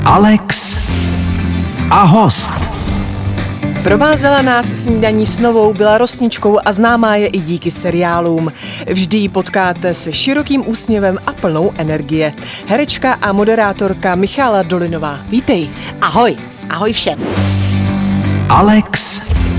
Alex a host. Provázela nás snídaní s Novou, byla rosničkou a známá je i díky seriálům. Vždy ji potkáte se širokým úsměvem a plnou energie. Herečka a moderátorka Michála Dolinová. Vítej. Ahoj, ahoj všem. Alex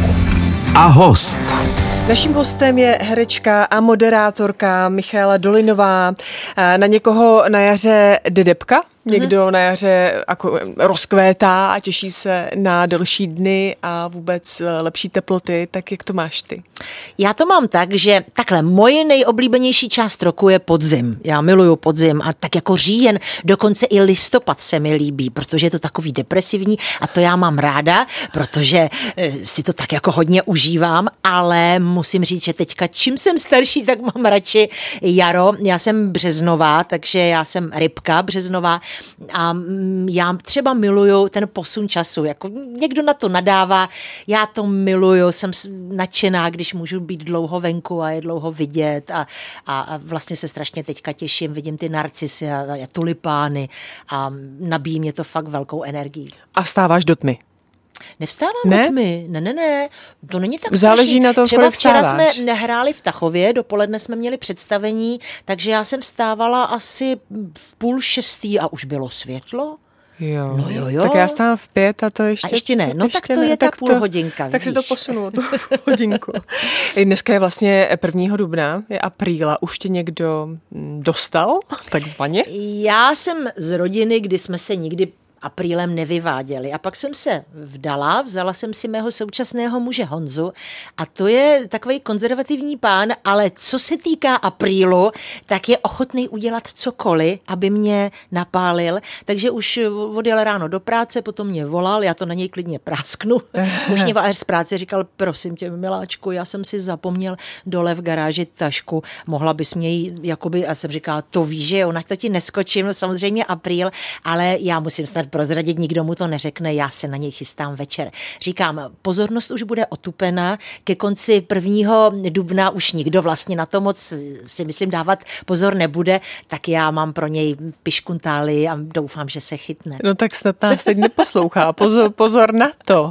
a host. Naším hostem je herečka a moderátorka Michála Dolinová. Na někoho na jaře jde debka, někdo na jaře jako rozkvétá a těší se na delší dny a vůbec lepší teploty. Tak jak to máš ty? Já to mám tak, že takhle, moje nejoblíbenější část roku je podzim. Já miluju podzim a tak jako říjen, dokonce i listopad se mi líbí, protože je to takový depresivní a to já mám ráda, protože si to tak jako hodně užívám, ale musím říct, že teďka čím jsem starší, tak mám radši jaro. Já jsem březnová, takže já jsem rybka březnová a já třeba miluju ten posun času. Jako někdo na to nadává, já to miluju, jsem nadšená, když můžu být dlouho venku a je dlouho vidět a vlastně se strašně teďka těším, vidím ty narcisy a tulipány a nabíjí mě to fakt velkou energií. A vstáváš do tmy? Nevstávám do tmy. Ne, to není tak záleží na tom, třeba včera vstáváš. Jsme nehráli v Tachově, dopoledne jsme měli představení, takže já jsem vstávala asi v 5:30 a už bylo světlo. Jo. No jo. Tak já stávám v 5 a to ještě... A ještě ne, no tak to je ta půl hodinka, tak si to vidíš. posunu, tu hodinku. Dneska je vlastně 1. dubna, je apríla, už tě někdo dostal, takzvaně? Já jsem z rodiny, kdy jsme se nikdy aprílem nevyváděli. A pak jsem se vdala, vzala jsem si mého současného muže Honzu a to je takový konzervativní pán, ale co se týká aprílu, tak je ochotný udělat cokoliv, aby mě napálil. Takže už odjel ráno do práce, potom mě volal, já to na něj klidně prásknu. Už mě z práce říkal, prosím tě, miláčku, já jsem si zapomněl dole v garáži tašku, mohla bys mě jí, jakoby, a jsem říkala, to víš, že jo, na to ti neskočím, samozřejmě apríl, ale já musím snad prozradit, nikdo mu to neřekne, já se na něj chystám večer. Říkám, pozornost už bude otupena, ke konci 1. dubna už nikdo vlastně na to moc si myslím dávat pozor nebude, tak já mám pro něj piškuntály a doufám, že se chytne. No tak snad nás teď neposlouchá, pozor na to.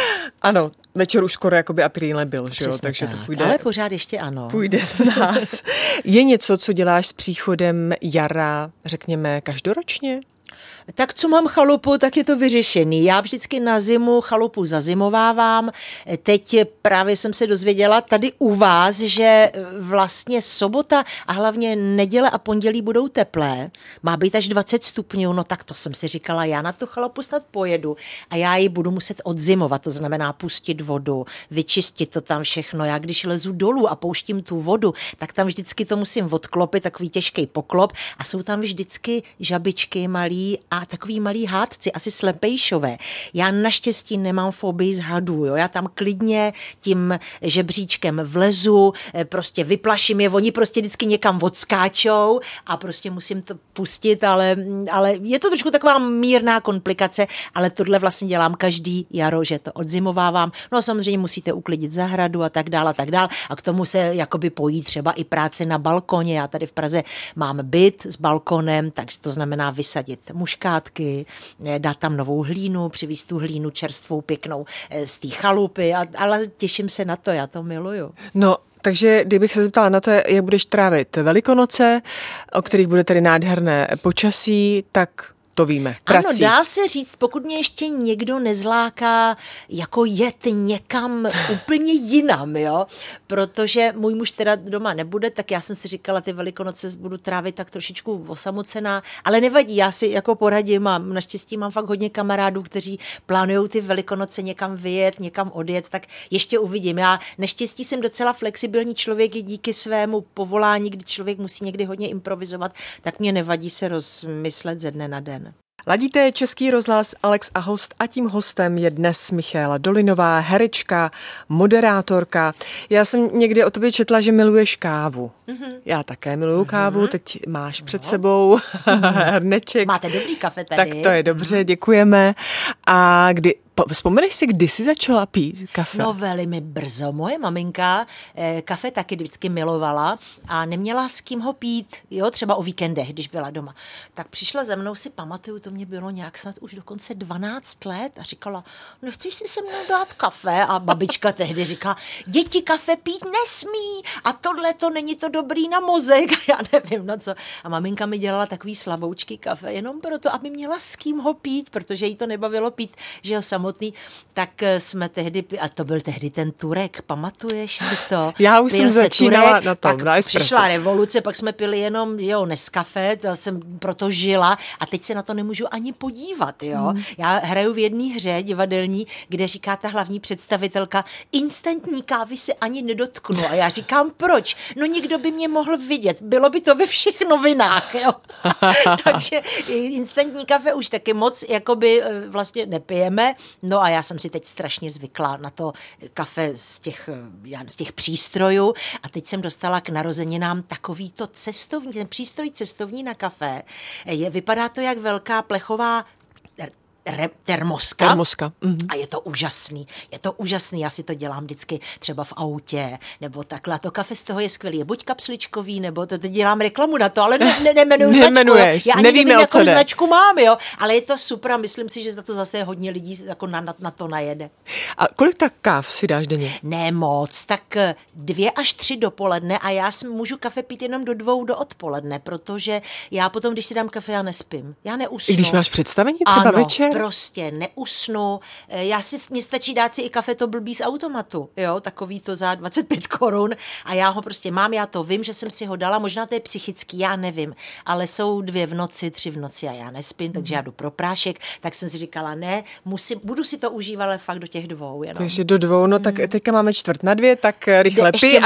Ano, večer už skoro jakoby apríl nebyl, že jo, takže tak, to půjde. Ale pořád ještě ano. Půjde s nás. Je něco, co děláš s příchodem jara, řekněme, každoročně? Tak co mám chalupu, tak je to vyřešený. Já vždycky na zimu chalupu zazimovávám. Teď právě jsem se dozvěděla tady u vás, že vlastně sobota a hlavně neděle a pondělí budou teplé. Má být až 20 stupňů, no tak to jsem si říkala, já na tu chalupu snad pojedu a já ji budu muset odzimovat, to znamená pustit vodu, vyčistit to tam všechno. Já když lezu dolů a pouštím tu vodu, tak tam vždycky to musím odklopit, takový těžký poklop a jsou tam vždycky žabičky malý a takový malý hádci, asi slepejšové. Já naštěstí nemám fobii z hadů, jo? Já tam klidně tím žebříčkem vlezu, prostě vyplaším je, oni prostě vždycky někam odskáčou a prostě musím to pustit, ale je to trošku taková mírná komplikace, ale tohle vlastně dělám každý jaro, že to odzimovávám. No a samozřejmě musíte uklidit zahradu a tak dál a k tomu se jakoby pojí třeba i práce na balkoně. Já tady v Praze mám byt s balkonem, takže to znamená vysadit muškátky, dát tam novou hlínu, přivízt tu hlínu čerstvou, pěknou z té chalupy, ale těším se na to, já to miluju. No, takže kdybych se zeptala na to, jak budeš trávit Velikonoce, o kterých bude tedy nádherné počasí, tak to víme. Prací. Ano, dá se říct, pokud mě ještě někdo nezláká jako jet někam úplně jinam, jo, protože můj muž teda doma nebude, tak já jsem si říkala, ty Velikonoce budu trávit tak trošičku osamocená, ale nevadí, já si jako poradím a naštěstí mám fakt hodně kamarádů, kteří plánujou ty Velikonoce někam vyjet, někam odjet, tak ještě uvidím. Já naštěstí jsem docela flexibilní člověk i díky svému povolání, kdy člověk musí někdy hodně improvizovat, tak mě nevadí se rozmyslet ze dne na den. Ladíte Český rozhlas Alex a host a tím hostem je dnes Michála Dolinová, herečka, moderátorka. Já jsem někdy o tobě četla, že miluješ kávu. Já také miluju kávu, teď máš před sebou hrneček. Máte dobrý kafe tady. Tak to je dobře, děkujeme. A vzpomeneš si, kdy jsi začala pít kafe? No velmi brzo. Moje maminka kafe taky vždycky milovala a neměla s kým ho pít, jo, třeba o víkendech, když byla doma. Tak přišla za mnou, si pamatuju, to mě bylo nějak snad už dokonce 12 let a říkala, nechceš si se mnou dát kafe? A babička tehdy říká, děti kafe pít nesmí a tohle to není to dobrý na mozek, já nevím na co. A maminka mi dělala takový slaboučký kafe, jenom proto, aby měla s kým ho pít, protože jí to nebavilo pít, že jo, samotný, tak jsme tehdy, a to byl tehdy ten Turek, pamatuješ si to? Já už jsem začínala Turek, na tom, na espresso. Přišla revoluce, pak jsme pili jenom, jo, Nescafé, to jsem proto žila a teď se na to nemůžu ani podívat, jo. Já hraju v jedné hře divadelní, kde říká ta hlavní představitelka, instantní kávy se ani nedotknu a já říkám, proč? No nikdo by mě mohl vidět, bylo by to ve všech novinách, jo. Takže instantní kafe už taky moc jakoby vlastně nepijeme, no a já jsem si teď strašně zvykla na to kafe z těch přístrojů a teď jsem dostala k narozeninám takový to cestovní, ten přístroj cestovní na kafe. Vypadá to jak velká plechová termoska. A je to úžasný, já si to dělám vždycky třeba v autě, nebo takhle. A to kafe z toho je skvělý, je buď kapsličkový, nebo to dělám reklamu na to, ale nemenuju značku. Já ani nevím, jakou značku mám, jo, ale je to super a myslím si, že za to zase hodně lidí jako na to najede. A kolik tak káv si dáš denně? Ne moc, tak 2 až 3 dopoledne a já můžu kafe pít jenom do 2 do odpoledne, protože já potom, když si dám kafe, já nespím, já neusnu. I když máš představení třeba večer? Prostě neusnu. Mně stačí dát si i kafe to blbý z automatu, jo, takový to za 25 korun a já ho prostě mám, já to vím, že jsem si ho dala, možná to je psychický, já nevím, ale jsou 2 v noci, 3 v noci a já nespím, takže já jdu pro prášek, tak jsem si říkala, ne, budu si to užívat, ale fakt do těch 2 jenom. Takže do 2, no tak teďka máme 1:45, tak rychle pij,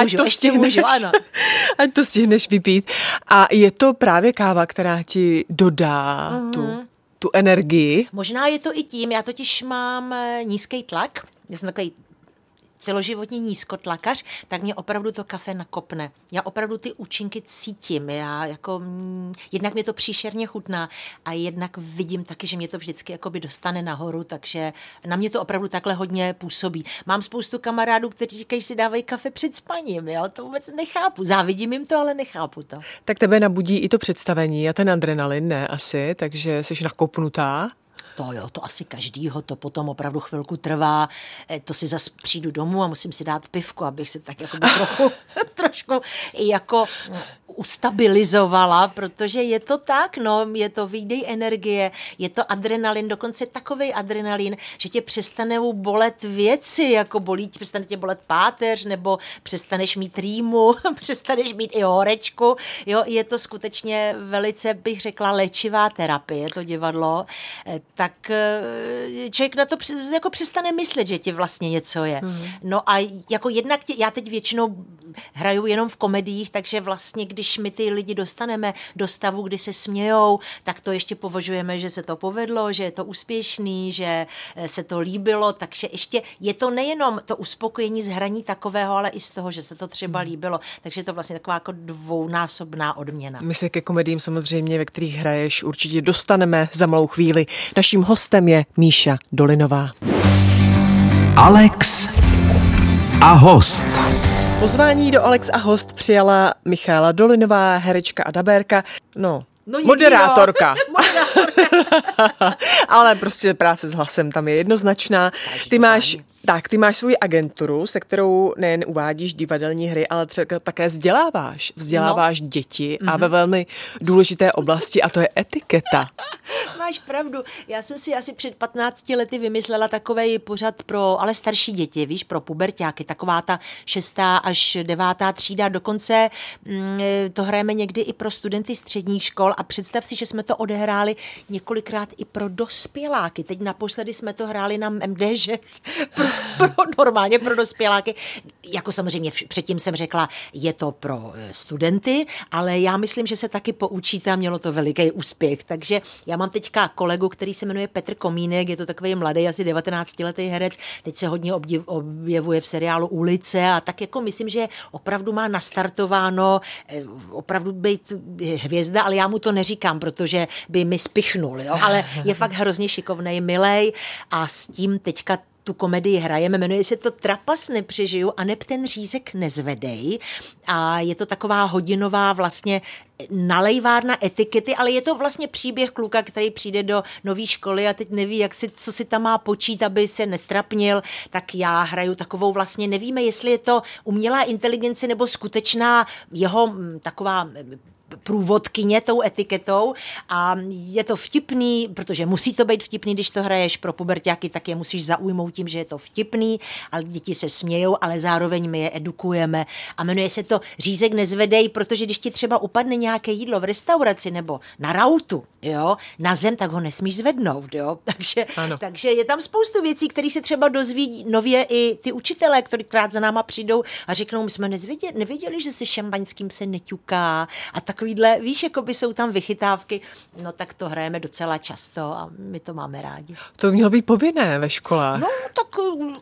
ať to stihneš vypít. A je to právě káva, která ti dodá tu energii. Možná je to i tím, já totiž mám nízký tlak, já jsem takový celoživotní nízkotlakař, tak mě opravdu to kafe nakopne. Já opravdu ty účinky cítím. Já jako, jednak mě to příšerně chutná a jednak vidím taky, že mě to vždycky jakoby dostane nahoru, takže na mě to opravdu takhle hodně působí. Mám spoustu kamarádů, kteří říkají, že si dávají kafe před spaním. Jo? To vůbec nechápu. Závidím jim to, ale nechápu to. Tak tebe nabudí i to představení a ten adrenalin, ne asi, takže jsi nakopnutá. To jo, to asi každýho, to potom opravdu chvilku trvá, to si zas přijdu domů a musím si dát pivko, abych se tak jako trošku jako ustabilizovala, protože je to tak, no, je to výdej energie, je to adrenalin, dokonce takovej adrenalin, že tě přestanou bolet věci, jako přestane tě bolet páteř, nebo přestaneš mít rýmu, přestaneš mít i horečku, jo, je to skutečně velice, bych řekla, léčivá terapie, to divadlo, tak člověk na to jako přestane myslet, že ti vlastně něco je. No a jako jednak já teď většinou hraju jenom v komediích, takže vlastně, když my ty lidi dostaneme do stavu, kdy se smějou, tak to ještě považujeme, že se to povedlo, že je to úspěšný, že se to líbilo, takže ještě je to nejenom to uspokojení z hraní takového, ale i z toho, že se to třeba líbilo. Takže je to vlastně taková jako dvounásobná odměna. My se ke komediím samozřejmě, ve kterých hraješ, určitě dostaneme za malou chvíli. Naším hostem je Míša Dolinová. Alex a host. Pozvání do Alex a host přijala Michaela Dolinová, herečka a dabérka, moderátorka. Ale prostě práce s hlasem tam je jednoznačná. Ty máš svoji agenturu, se kterou nejen uvádíš divadelní hry, ale třeba také vzděláváš děti a ve velmi důležité oblasti, a to je etiketa. Máš pravdu. Já jsem si asi před 15 lety vymyslela takovej pořad ale starší děti, víš, pro puberťáky, taková ta 6. až 9. třída, dokonce to hrajeme někdy i pro studenty středních škol a představ si, že jsme to odehráli několikrát i pro dospěláky. Teď naposledy jsme to hráli na MDŽ pro normálně pro dospěláky. Jako samozřejmě předtím jsem řekla, je to pro studenty, ale já myslím, že se taky poučíte a mělo to veliký úspěch. Takže já mám teďka kolegu, který se jmenuje Petr Komínek, je to takový mladý, asi 19letý herec, teď se hodně objevuje v seriálu Ulice a tak jako myslím, že opravdu má nastartováno opravdu být hvězda, ale já mu to neříkám, protože by mi spichnul, jo? Ale je fakt hrozně šikovnej, milej a s tím teďka tu komedii hrajeme, jmenuje se to Trapas nepřežiju a neb ten řízek nezvedej a je to taková hodinová vlastně nalejvárna etikety, ale je to vlastně příběh kluka, který přijde do nové školy a teď neví, co si tam má počít, aby se nestrapnil, tak já hraju takovou vlastně, nevíme, jestli je to umělá inteligence nebo skutečná jeho taková průvodkyně tou etiketou a je to vtipný, protože musí to být vtipný, když to hraješ pro puberťáky, tak je musíš zaujmout tím, že je to vtipný, ale děti se smějou, ale zároveň my je edukujeme a jmenuje se to Řízek nezvedej, protože když ti třeba upadne nějaké jídlo v restauraci nebo na rautu, jo, na zem, tak ho nesmíš zvednout, jo, takže je tam spoustu věcí, které se třeba dozví nově i ty učitelé, kterýkrát za náma přijdou a řeknou, my jsme nevěděli, že se šampaňským se neťuká a takovýhle, víš, jako by jsou tam vychytávky, no tak to hrajeme docela často a my to máme rádi. To mělo být povinné ve školách. No, tak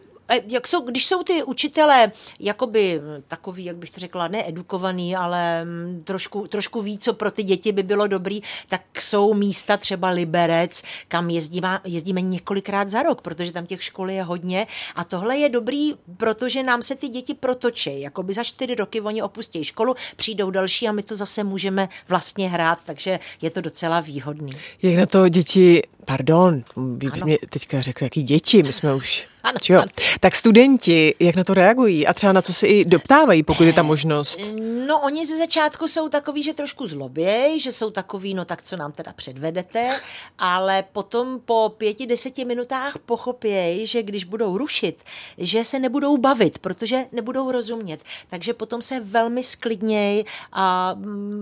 když jsou ty učitelé jakoby takový, jak bych to řekla, needukovaný, ale trošku víc, co pro ty děti by bylo dobrý, tak jsou místa třeba Liberec, kam jezdíme několikrát za rok, protože tam těch škol je hodně a tohle je dobrý, protože nám se ty děti protočí, jakoby za 4 roky oni opustí školu, přijdou další a my to zase můžeme vlastně hrát, takže je to docela výhodný. Jak na to děti, pardon, mě teďka řekl, jaký děti, my jsme už... Ano. Tak studenti, jak na to reagují a třeba na co se i doptávají, pokud je ta možnost? No oni ze začátku jsou takový, že trošku zloběj, že jsou takový, no tak co nám teda předvedete, ale potom po 5-10 minutách pochopěj, že když budou rušit, že se nebudou bavit, protože nebudou rozumět. Takže potom se velmi sklidněj a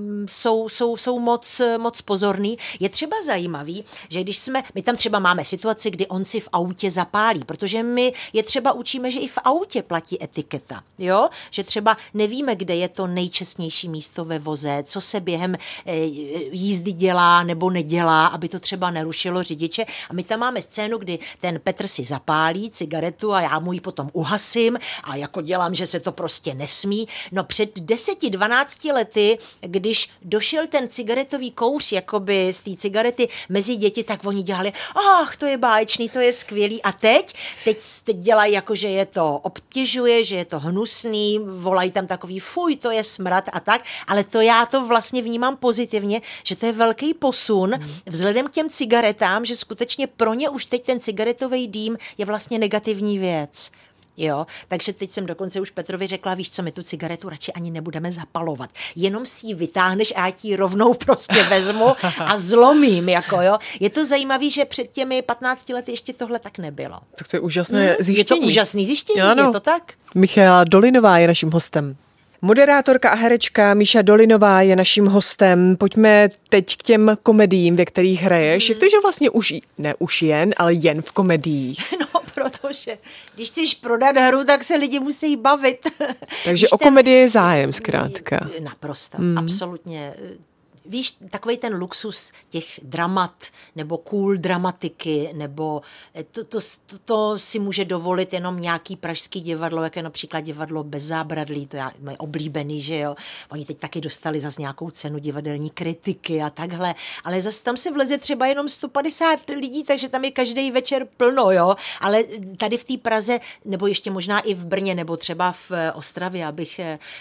jsou moc pozorný. Je třeba zajímavý, že když my tam třeba máme situaci, kdy on si v autě zapálí, protože my je třeba učíme, že i v autě platí etiketa, jo? Že třeba nevíme, kde je to nejčestnější místo ve voze, co se během jízdy dělá nebo nedělá, aby to třeba nerušilo řidiče. A my tam máme scénu, kdy ten Petr si zapálí cigaretu a já mu ji potom uhasím a jako dělám, že se to prostě nesmí. No před 10-12 lety, když došel ten cigaretový kouř jakoby z té cigarety mezi děti, tak oni dělali, to je báječný, to je skvělý. A teď dělají jako, že je to obtěžuje, že je to hnusný, volají tam takový fuj, to je smrad a tak, ale já to vlastně vnímám pozitivně, že to je velký posun vzhledem k těm cigaretám, že skutečně pro ně už teď ten cigaretový dým je vlastně negativní věc. Jo, takže teď jsem dokonce už Petrovi řekla, víš co, my tu cigaretu radši ani nebudeme zapalovat. Jenom si ji vytáhneš a já ti ji rovnou prostě vezmu a zlomím, jako jo. Je to zajímavé, že před těmi 15 lety ještě tohle tak nebylo. Tak to je úžasné zjištění. Je to úžasné zjištění, ano. Je to tak? Michaela Dolinová je naším hostem. Moderátorka a herečka Míša Dolinová je naším hostem. Pojďme teď k těm komediím, ve kterých hraješ. Jak to, že vlastně už jen, ale jen v komediích? No, protože když chceš prodat hru, tak se lidi musí bavit. Takže o komedii je zájem zkrátka. Naprosto, absolutně. Víš, takovej ten luxus těch dramat, nebo cool dramatiky, nebo to si může dovolit jenom nějaký pražský divadlo, jak je například divadlo Bez zábradlí, to je moje oblíbený, že jo. Oni teď taky dostali zase nějakou cenu divadelní kritiky a takhle, ale zase tam se vleze třeba jenom 150 lidí, takže tam je každý večer plno, jo. Ale tady v té Praze, nebo ještě možná i v Brně, nebo třeba v Ostravě, abych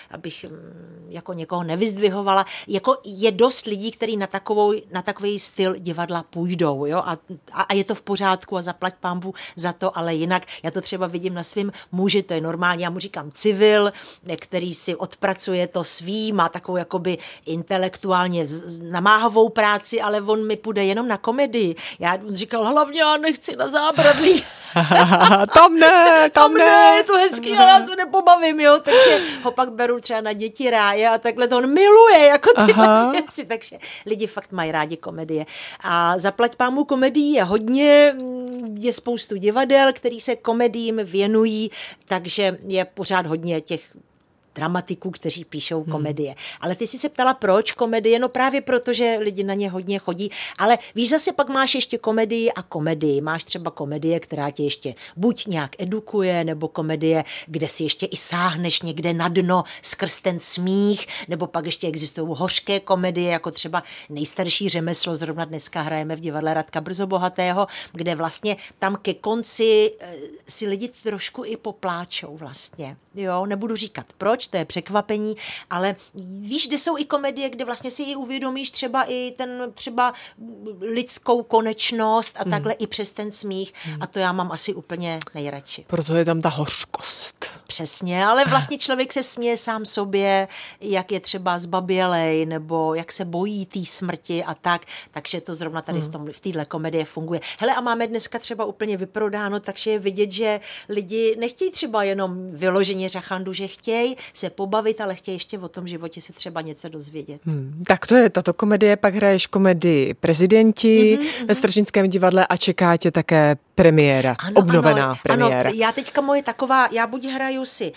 jako někoho nevyzdvihovala, jako je dost lidí, kteří na takový styl divadla půjdou, jo, a je to v pořádku a zaplať pánbůh za to, ale jinak já to třeba vidím na svým muži, to je normální, já mu říkám civil, který si odpracuje to svý, má takovou jakoby intelektuálně namáhavou práci, ale on mi půjde jenom na komedii. Já říkal, hlavně já nechci na zábradlí. Tam ne. Je to hezký, ale já se nepobavím, jo, takže ho pak beru třeba na Děti ráje a takhle to on miluje, jako tyhle věci, takže lidi fakt mají rádi komedie. A zaplať pámu komedii je hodně, je spoustu divadel, který se komediím věnují, takže je pořád hodně těch dramatiků, kteří píšou komedie. Ale ty jsi se ptala, proč komedie? No právě proto, že lidi na ně hodně chodí. Ale víš, zase pak máš ještě komedii a komedii. Máš třeba komedie, která tě ještě buď nějak edukuje, nebo komedie, kde si ještě i sáhneš někde na dno skrz ten smích, nebo pak ještě existují hořké komedie, jako třeba Nejstarší řemeslo, zrovna dneska hrajeme v divadle Radka Brzobohatého, kde vlastně tam ke konci si lidi trošku i popláčou vlastně. Jo, nebudu říkat proč, to je překvapení, ale víš, kde jsou i komedie, kde vlastně si i uvědomíš třeba i třeba lidskou konečnost a takhle i přes ten smích a to já mám asi úplně nejradši. Proto je tam ta hořkost. Přesně, ale vlastně člověk se směje sám sobě, jak je třeba zbabělej, nebo jak se bojí té smrti a tak, takže to zrovna tady v téhle komedii funguje. Hele, a máme dneska třeba úplně vyprodáno, takže je vidět, že lidi nechtějí třeba jenom vyloženě řachandu, že chtějí se pobavit, ale chtějí ještě o tom životě se třeba něco dozvědět. Tak to je tato komedie, pak hraješ komedii Prezidenti ve Stržnickém divadle a čeká tě také premiéra, obnovená premiéra. Ano, já teďka moje taková, já buď hraju si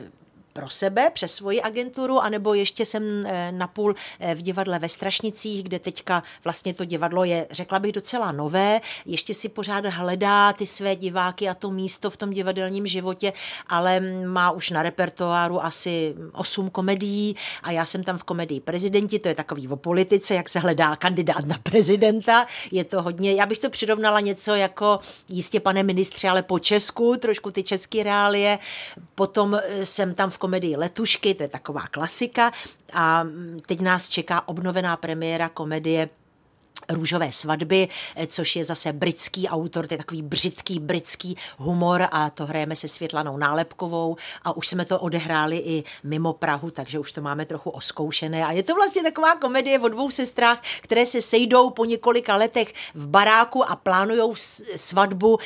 pro sebe, přes svoji agenturu, anebo ještě jsem napůl v divadle ve Strašnicích, kde teďka vlastně to divadlo je, řekla bych, docela nové, ještě si pořád hledá ty své diváky a to místo v tom divadelním životě, ale má už na repertoáru asi 8 komedií a já jsem tam v komedii Prezidenti, to je takový o politice, jak se hledá kandidát na prezidenta, je to hodně, já bych to přirovnala něco jako Jistě, pane ministře, ale po česku, trošku ty české reálie, potom jsem tam v komedii Letušky, to je taková klasika a teď nás čeká obnovená premiéra komedie Růžové svatby, což je zase britský autor, to je takový břitký britský humor a to hrajeme se Světlanou Nálepkovou a už jsme to odehráli i mimo Prahu, takže už to máme trochu oskoušené a je to vlastně taková komedie o 2 sestrách, které se sejdou po několika letech v baráku a plánujou svatbu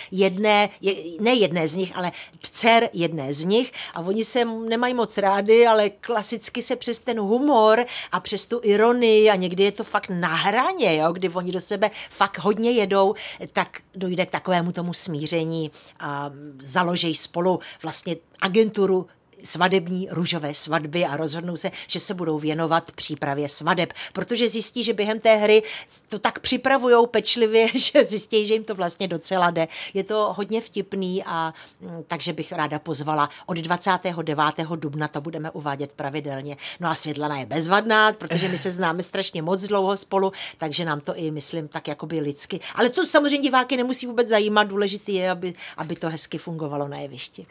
ne jedné z nich, ale dcer jedné z nich a oni se nemají moc rádi, ale klasicky se přes ten humor a přes tu ironii a někdy je to fakt na hraně, jo, kdy oni do sebe fakt hodně jedou, tak dojde k takovému tomu smíření a založí spolu vlastně agenturu svadební Růžové svatby a rozhodnou se, že se budou věnovat přípravě svadeb, protože zjistí, že během té hry to tak připravujou pečlivě, že zjistí, že jim to vlastně docela jde. Je to hodně vtipný a takže bych ráda pozvala od 29. dubna to budeme uvádět pravidelně. No a Světlana je bezvadná, protože my se známe strašně moc dlouho spolu, takže nám to i myslím tak jakoby lidsky. Ale to samozřejmě diváky nemusí vůbec zajímat, důležitý je, aby to hezky fungovalo na jevišti.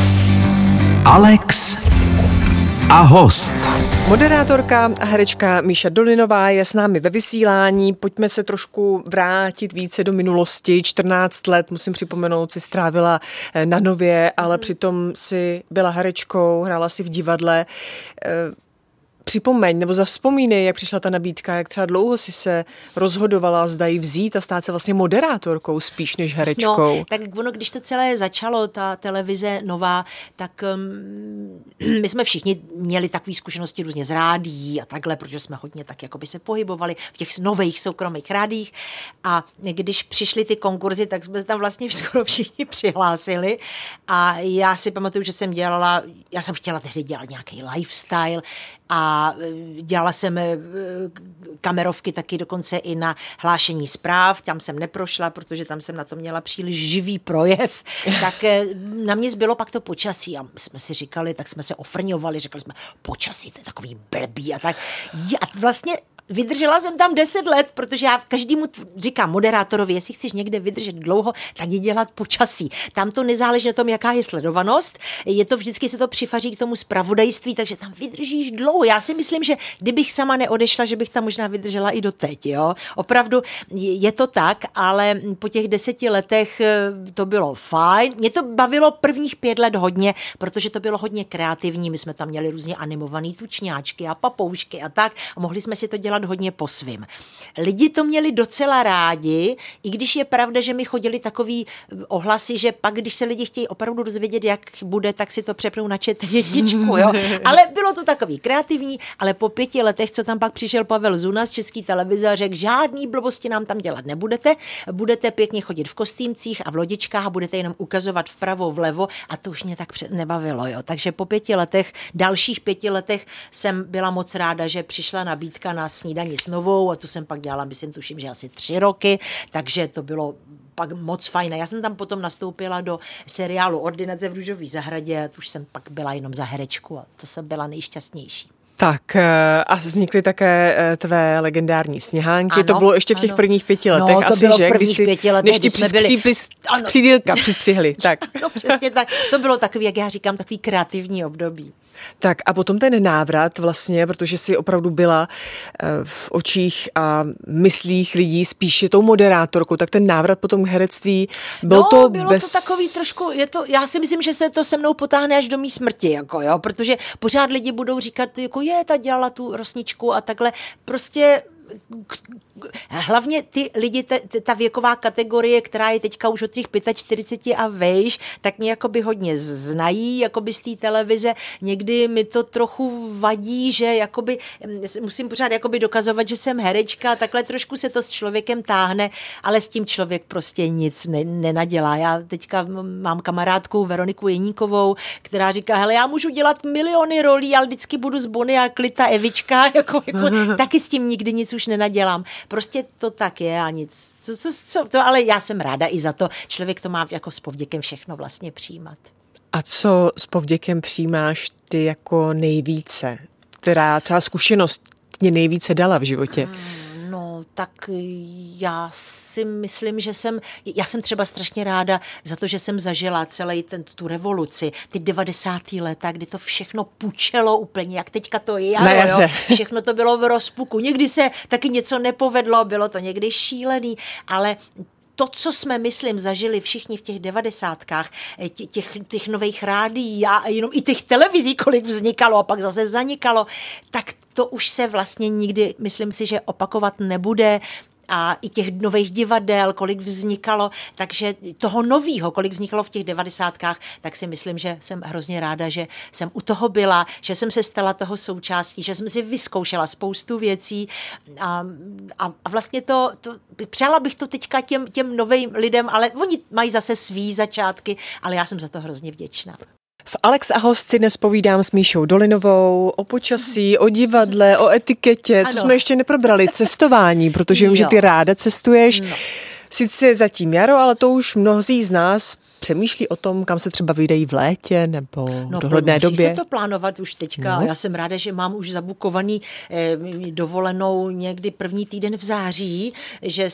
Alex a host. Moderátorka a herečka Míša Dolinová je s námi ve vysílání. Pojďme se trošku vrátit více do minulosti. 14 let, musím připomenout, si strávila na Nově, ale přitom si byla herečkou, hrála si v divadle. Připomeň nebo zavzpomínej, jak přišla ta nabídka, jak třeba dlouho si se rozhodovala, zda ji vzít a stát se vlastně moderátorkou spíš než herečkou. No, tak ono, když to celé začalo, ta televize Nová, tak my jsme všichni měli takové zkušenosti různě z rádií a takhle, protože jsme hodně tak jakoby se pohybovali v těch nových soukromých rádiích a když přišly ty konkurzy, tak jsme tam vlastně skoro všichni přihlásili a já si pamatuju, že já jsem chtěla tehdy dělat nějaký lifestyle a dělala jsem kamerovky taky dokonce i na hlášení zpráv, tam jsem neprošla, protože tam jsem na to měla příliš živý projev, tak na mě zbylo pak to počasí a jsme si říkali, tak jsme se ofrňovali, říkali jsme, počasí, to je takový blbý a tak. A vlastně vydržela jsem tam 10 let, protože já každému říkám moderátorovi, jestli chceš někde vydržet dlouho, tak je dělat počasí. Tam to nezáleží na tom, jaká je sledovanost. Je to vždycky se to přifaří k tomu zpravodajství, takže tam vydržíš dlouho. Já si myslím, že kdybych sama neodešla, že bych tam možná vydržela i doteď. Jo? Opravdu je to tak, ale po těch 10 letech to bylo fajn. Mě to bavilo prvních 5 let hodně, protože to bylo hodně kreativní. My jsme tam měli různě animované tučňáčky a papoušky a tak. A mohli jsme si to dělat dělat hodně po svým. Lidi to měli docela rádi, i když je pravda, že mi chodili takový ohlasy, že pak, když se lidi chtějí opravdu dozvědět, jak bude, tak si to přepnou na ČT1, jo. Ale bylo to takový kreativní, ale po 5 letech, co tam pak přišel Pavel Zuna z České televize a řekl, žádný blbosti nám tam dělat budete pěkně chodit v kostýmcích a v lodičkách a budete jenom ukazovat vpravo, vlevo a to už mě tak nebavilo, jo. Takže po 5 letech, dalších 5 letech jsem byla moc ráda, že přišla nabídka na Snídani s Novou a tu jsem pak dělala, tuším, že asi 3 roky, takže to bylo pak moc fajn. Já jsem tam potom nastoupila do seriálu Ordinace v Růžové zahradě, už jsem pak byla jenom za herečku a to jsem byla nejšťastnější. Tak a vznikly také tvé legendární sněhánky. Ano, to bylo ještě v těch prvních 5 letech. No, to asi, bylo že? v prvních 5 letech, než ti přidýlka přistřihli. Tak. No přesně tak. To bylo takový, jak já říkám, takový kreativní období. Tak a potom ten návrat vlastně, protože jsi opravdu byla v očích a myslích lidí spíše tou moderátorkou, tak ten návrat potom k herectví bylo to takový trošku, já si myslím, že se to se mnou potáhne až do mý smrti, jako jo, protože pořád lidi budou říkat, jako ta dělala tu Rosničku a takhle, prostě hlavně ty lidi, ta věková kategorie, která je teďka už od těch 45 a vejš, tak mě jakoby hodně znají, jakoby z té televize. Někdy mi to trochu vadí, že jakoby musím pořád jakoby dokazovat, že jsem herečka, takhle trošku se to s člověkem táhne, ale s tím člověk prostě nic nenadělá. Já teďka mám kamarádku Veroniku Jeníkovou, která říká, hele, já můžu dělat miliony rolí, ale vždycky budu z Bonny a Klita Evička, jako taky s tím nikdy nic už nenadělám. Prostě to tak je a nic. Ale já jsem ráda i za to. Člověk to má jako s povděkem všechno vlastně přijímat. A co s povděkem přijímáš ty jako nejvíce? Která třeba zkušenost tě nejvíce dala v životě? No, tak já si myslím, že já jsem třeba strašně ráda za to, že jsem zažila celý tu revoluci, ty 90. léta, kdy to všechno pučelo úplně, jak teďka to je, jo? Všechno to bylo v rozpuku. Někdy se taky něco nepovedlo, bylo to někdy šílený, ale to, co jsme, myslím, zažili všichni v těch 90kách, těch nových rádií a jenom i těch televizí, kolik vznikalo a pak zase zanikalo, tak to už se vlastně nikdy, myslím si, že opakovat nebude. A i těch nových divadel, kolik vznikalo, takže toho novýho, kolik vznikalo v těch 90kách, tak si myslím, že jsem hrozně ráda, že jsem u toho byla, že jsem se stala toho součástí, že jsem si vyzkoušela spoustu věcí a vlastně přála bych to teďka těm novým lidem, ale oni mají zase svý začátky, ale já jsem za to hrozně vděčná. V Alex a host si dnes povídám s Míšou Dolinovou o počasí, o divadle, o etiketě, co jsme ještě neprobrali, cestování, protože vím, že ty ráda cestuješ. No. Sice zatím jaro, ale to už mnozí z nás přemýšlí o tom, kam se třeba vydají v létě nebo v dohledné době. Se to plánovat už teďka. No. Já jsem ráda, že mám už zabukovaný dovolenou někdy první týden v září, že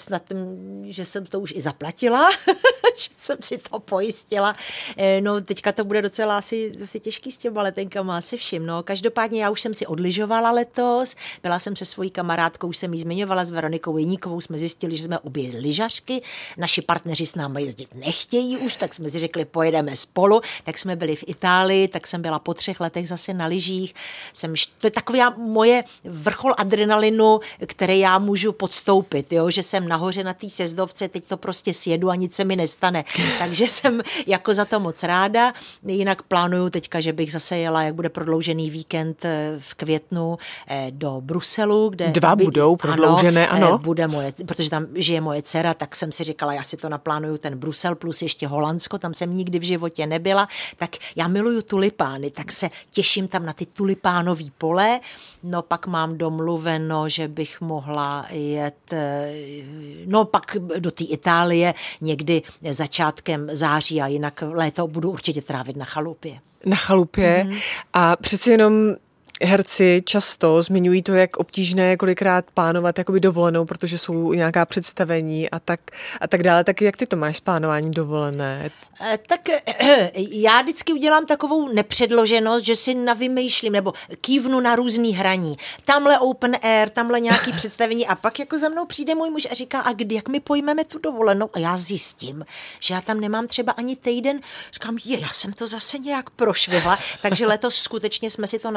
jsem to už i zaplatila, že jsem si to pojistila. No teďka to bude docela asi těžký s těma letenkama, se vším. No, každopádně já už jsem si odlyžovala letos, byla jsem se svojí kamarádkou, už jsem jí zmiňovala, s Veronikou Jeníkovou, jsme zjistili, že jsme obě lyžařky, naši partneři s námi jezdit nechtějí už, tak jsme si řekli, pojedeme spolu, tak jsme byli v Itálii, tak jsem byla po 3 letech zase na lyžích. To je taková moje vrchol adrenalinu, který já můžu podstoupit, jo? Že jsem nahoře na té sjezdovce, teď to prostě sjedu a nic se mi nestane. Takže jsem jako za to moc ráda. Jinak plánuju teďka, že bych zase jela, jak bude prodloužený víkend v květnu do Bruselu, kde 2 budou prodloužené, ano. Bude protože tam žije moje dcera, tak jsem si říkala, já si to naplánuju ten Brusel plus ještě Holandsko, tam jsem nikdy v životě nebyla, tak já miluju tulipány, tak se těším tam na ty tulipánový pole. No pak mám domluveno, že bych mohla jet pak do té Itálie někdy začátkem září a jinak léto budu určitě trávit na chalupě. Na chalupě a přeci jenom herci často zmiňují to, jak obtížné je kolikrát plánovat jakoby dovolenou, protože jsou nějaká představení a tak dále. Tak jak ty to máš s plánováním dovolené? Tak já vždycky udělám takovou nepředloženost, že si navymýšlím nebo kývnu na různý hraní. Tamhle open air, tamhle nějaký představení a pak jako za mnou přijde můj muž a říká, a jak my pojmeme tu dovolenou? A já zjistím, že já tam nemám třeba ani týden. Říkám, já jsem to zase nějak prošvihla, takže letos skutečně jsme si to naplánovali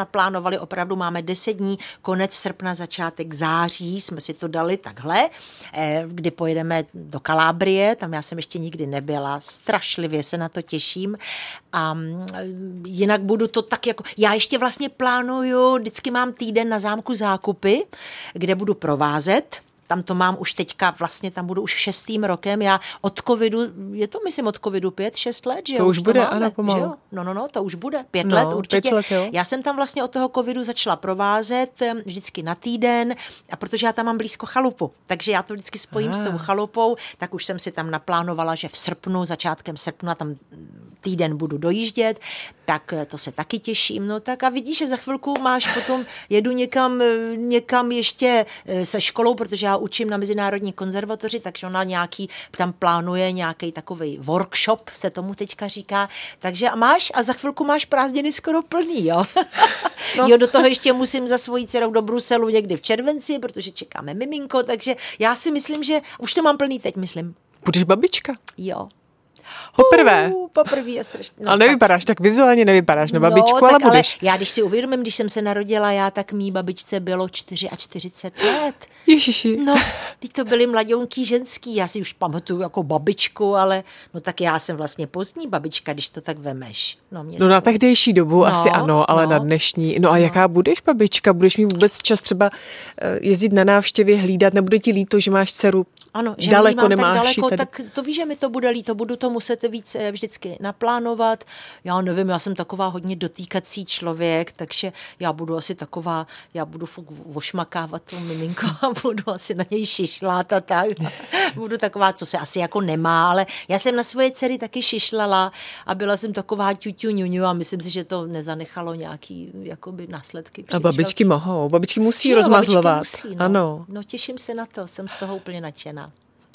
naplánovali, opravdu máme 10 dní, konec srpna, začátek září, jsme si to dali takhle, kdy pojedeme do Kalábrie, tam já jsem ještě nikdy nebyla, strašlivě se na to těším a jinak budu to tak jako, já ještě vlastně plánuju, vždycky mám týden na zámku Zákupy, kde budu provázet. Tam to mám už teďka, vlastně tam budu už 6. rokem. Já od covidu, je to myslím od covidu 5-6 let, že jo? To už bude, máme, ano, pomalu. že jo? No, to už bude. 5 let určitě. 5 let, jo. Já jsem tam vlastně od toho covidu začala provázet vždycky na týden, a protože já tam mám blízko chalupu, takže já to vždycky spojím s tou chalupou, tak už jsem si tam naplánovala, že v srpnu, začátkem srpna tam týden budu dojíždět, tak to se taky těším. No tak a vidíš, že za chvilku máš potom, jedu někam ještě se školou, protože já učím na Mezinárodní konzervatoři, takže ona tam plánuje nějaký takový workshop, se tomu teďka říká. Takže a za chvilku máš prázdniny skoro plný, jo. No. Jo, do toho ještě musím za svojí dcerou do Bruselu někdy v červenci, protože čekáme miminko, takže já si myslím, že už to mám plný teď, myslím. Budeš babička? Jo. Poprvé. Poprvé je strašně. No, ale nevypadáš, tak vizuálně nevypadáš na babičku, ale budeš. Já když si uvědomím, když jsem se narodila, tak mý babičce bylo 44 let. Ježiši. No, teď to byly mladionky ženský, já si už pamatuju jako babičku, ale no tak já jsem vlastně pozdní babička, když to tak vemeš. No na tehdejší dobu asi ano, ale na dnešní. No a jaká budeš babička? Budeš mít vůbec čas třeba jezdit na návštěvy, hlídat, nebude ti líto, že máš dceru ano, že daleko, nemáš tak daleko, tak to víš, že mi to bude líto, budu to muset víc vždycky naplánovat. Já nevím, já jsem taková hodně dotýkací člověk, takže já budu ošmakávat to miminko a budu asi na něj šišlát a tak. Budu taková, co se asi jako nemá, ale já jsem na svoje dcery taky šišlala a byla jsem taková ťuťu ňuňu a myslím si, že to nezanechalo nějaký jakoby následky. A babičky mohou, babičky musí rozmazlovat. Babičky musí, no. Ano. No těším se na to, jsem z toho úplně nadšená.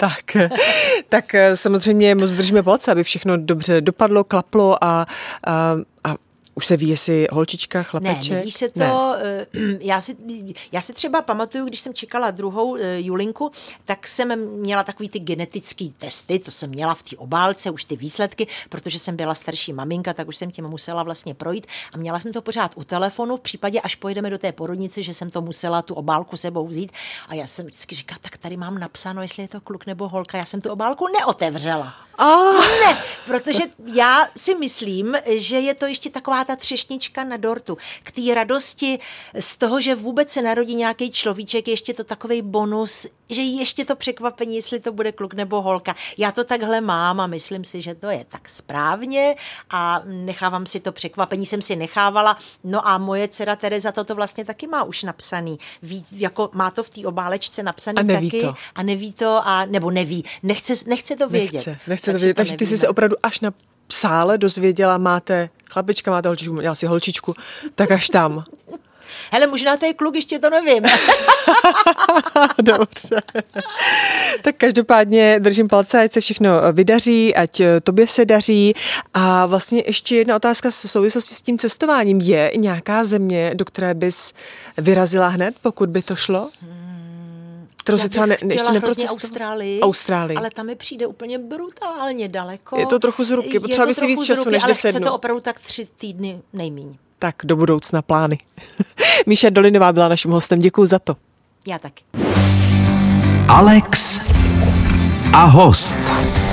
Tak samozřejmě moc držíme palce, aby všechno dobře dopadlo, klaplo a už se ví, jestli holčička, chlapeček? Ne, neví se to. Ne. Já si třeba pamatuju, když jsem čekala druhou Julinku, tak jsem měla takový ty genetický testy, to jsem měla v té obálce, už ty výsledky, protože jsem byla starší maminka, tak už jsem tím musela vlastně projít a měla jsem to pořád u telefonu, v případě, až pojedeme do té porodnice, že jsem to musela tu obálku sebou vzít a já jsem vždycky říkala, tak tady mám napsáno, jestli je to kluk nebo holka, já jsem tu obálku neotevřela. Ne, protože já si myslím, že je to ještě taková ta třešnička na dortu. K té radosti z toho, že vůbec se narodí nějaký človíček, ještě to takovej bonus, že ještě to překvapení, jestli to bude kluk nebo holka. Já to takhle mám a myslím si, že to je tak správně a nechávám si to překvapení, jsem si nechávala. No a moje dcera Tereza to vlastně taky má už napsaný. Ví, jako má to v té obálečce napsaný a neví taky. To. A neví to, nebo neví. Nechce to vědět. Nechce to vědět. Takže ty jsi se opravdu až na sále dozvěděla, máte chlapička, máte holčičku, já si holčičku, tak až tam. Hele, možná to je kluk, ještě to nevím. Dobře. Tak každopádně držím palce, ať se všechno vydaří, ať tobě se daří. A vlastně ještě jedna otázka v souvislosti s tím cestováním. Je nějaká země, do které bys vyrazila hned, pokud by to šlo? Kterou se třeba ještě Austrálii, ale tam mi přijde úplně brutálně daleko. Je to trochu z ruky, potřeba by si víc času než 10 dnů. Ale chce to opravdu tak 3 týdny nejmíň. Tak do budoucna plány. Míša Dolinová byla naším hostem, děkuju za to. Já taky. Alex a host.